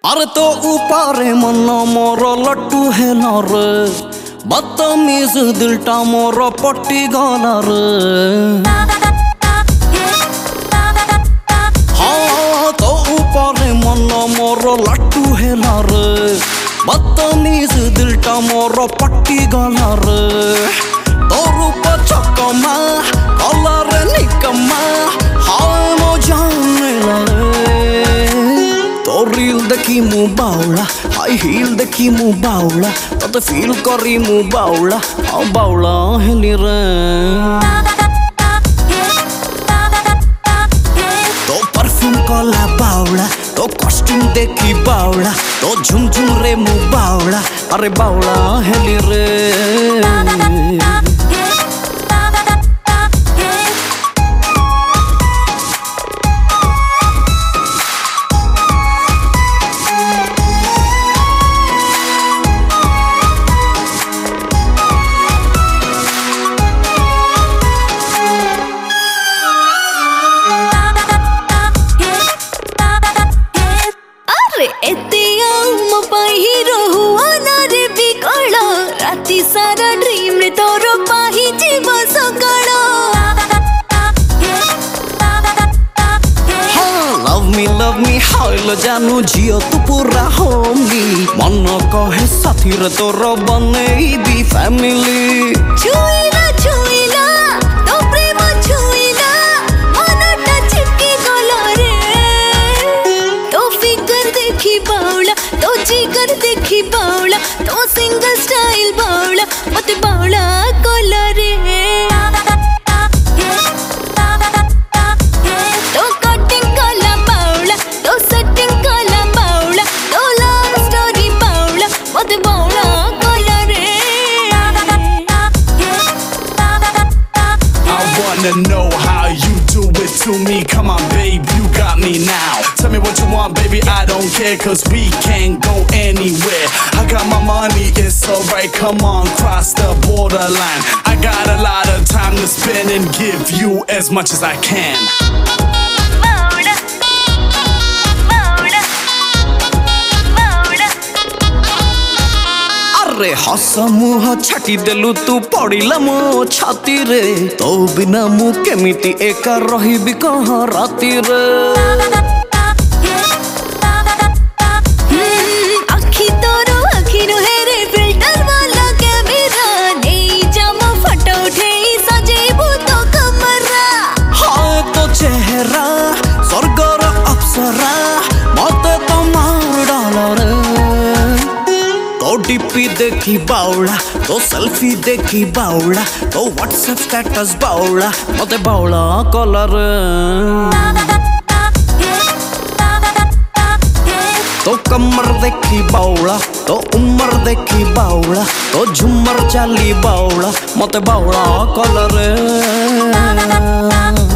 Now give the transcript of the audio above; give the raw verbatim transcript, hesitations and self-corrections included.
अरे तो ऊपर मन मोर लट्टू है रे बदतमीज दिलटा मोर पट्टी गला रे। हाँ तो ऊपर मन मोर लट्टू है रे बदतमीज दिलटा मोर पट्टी गला रे। तो रूप चकमा कलर निकमा हाँ मो जाने रे। तो रील देखी मु बाउला हाई हील देखी मु बाउला तो फील करी मु बाउला हाँ बाउला हेली रे। तो परफ्यूम कला बाउला तो कॉस्ट्यूम देखी बाउला तो झुमझुम रे मु बाउला अरे बाउला हेली रे। राती सारा ड्रीम रे तोर पाही जीव सकाळ। हाँ लव मी लव मी हाइल जानू जियो तू पूरा होमी मन कहे साथी रे तोर बनेबी फैमिली। छुईला छुईला तो प्रेम छुईला मनटा चिपकी गला रे। तो फिगर देखी बावला तो जिगर देखी बावला तो सिंगल स्टाइल बावला मते बावला कोला रे। तो कटिंग काला बावला तो सेटिंग काला बावला तो लव स्टोरी बावला मते बावला कोला रे। I wanna know how you do it to me. Come on babe, you got me now. Tell me what you want baby, I don't care cause we can't go anywhere. I got my money, it's alright, come on, cross the borderline. I got a lot of time to spend and give you as much as I can. अरे हस मुह छाटी देलु तू पड़िला मो छाती रे तो बिना मु केमिति एका रहिबी कह राती रे। आखी तोरो आखी नुहे रे फिल्टर वाला कैमरा नहीं जामा फोटो उठे सजेबू तो कमरा। हाँ तो चेहरा स्वर्गर अप्सरा मते तो मार डाला रे। तो डीपी देखी बाउला तो सेल्फी देखी बाउला तो व्हाट्सएप स्टेटस बाउला मते बाउला कलर। तो कमर देखी बाउला तो उमर देखी बाउला तो झुमर चाली बाउला मते बाउला कलर।